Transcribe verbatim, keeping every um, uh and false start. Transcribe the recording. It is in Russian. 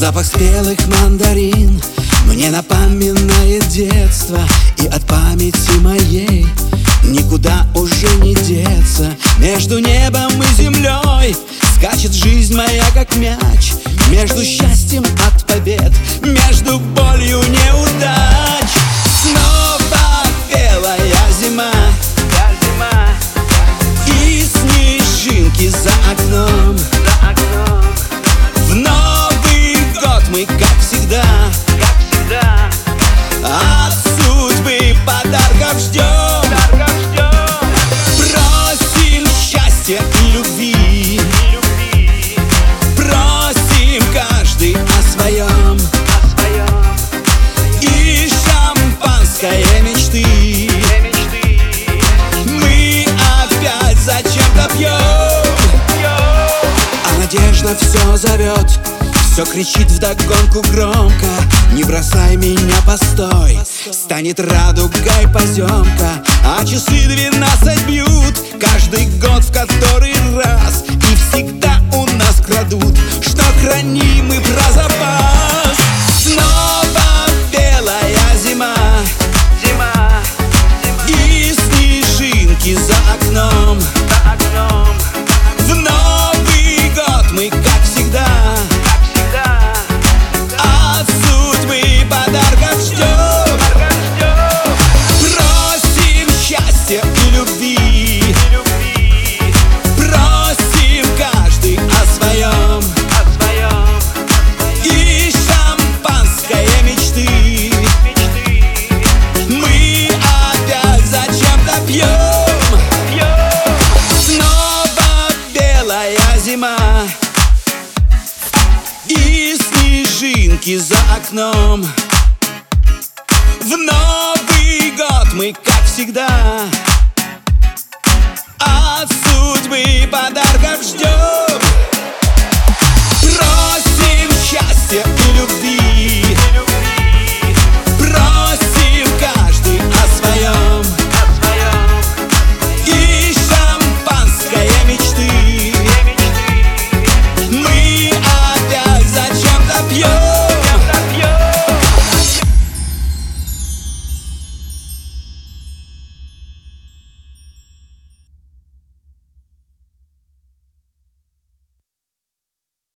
Запах спелых мандарин мне напоминает детство, и от памяти моей никуда уже не деться. Между небом и землей скачет жизнь моя, как мяч, между счастьем от побед, между болью неудач. Снова белая зима, и снежинки за окном. В Новый год мы, как всегда, от судьбы подарков ждем. Просим счастья и любви, просим каждый о своем, и шампанское мечты мы опять зачем-то пьем. А надежда все зовет, все кричит вдогонку громко: не бросай меня, постой, станет радугой поземка. А часы двенадцать бьют, каждый год в который раз, и всегда у нас крадут, что храним мы про запас. Снова белая зима, и снежинки за окном. В Новый год мы, как всегда, от судьбы подарков ждем. Просим счастья и любви, просим каждый о своем, и шампанское мечты мы опять зачем-то пьем. Снова белая зима, и снежинки за окном. В Новый год мы, как всегда, от судьбы подарков ждем.